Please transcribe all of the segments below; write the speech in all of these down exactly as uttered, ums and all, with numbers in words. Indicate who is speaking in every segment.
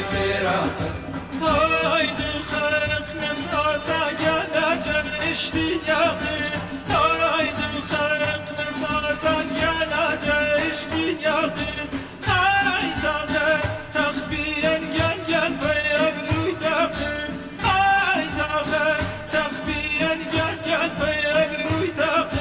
Speaker 1: فراقت
Speaker 2: هاي دلخلق نساسا جانا اشتياقت هاي دلخلق نساسا جانا اشتياقت هاي طاقت تخبين جن جن بيبروي داقت هاي طاقت تخبين جن جن بيبروي داقت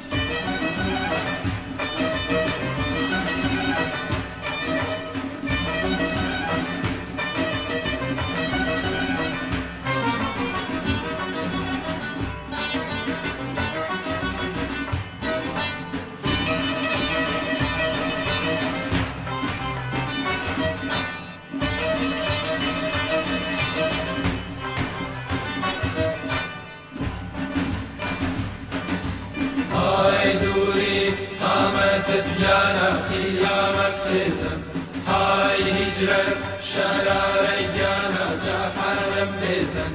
Speaker 1: تتجانا قيامة خزن هاي هجرة شراري جانا جحنم بزن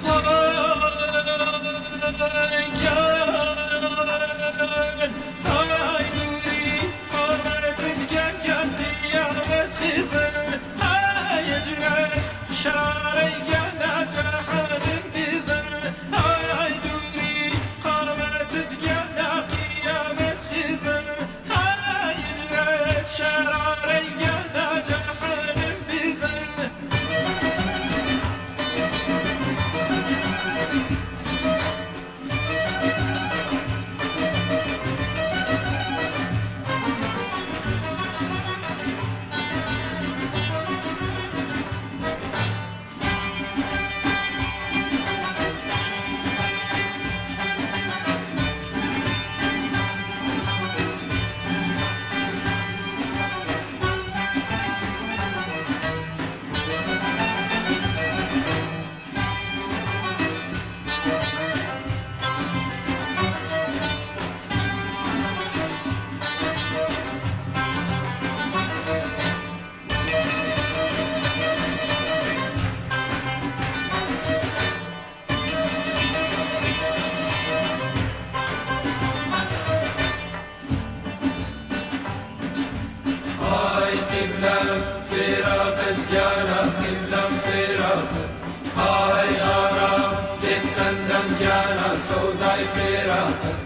Speaker 2: هاي جان هاي نوري قامت تتجنجن قيامة خزن هاي هجرة شراري جانا جحنم بزن هاي نوري قامت تتجنن قيامة خزن شراري جانا جحنم بزن
Speaker 1: فراقت جانا قبلا فراقت هاي آرام لتسندم جانا سوداي فراقت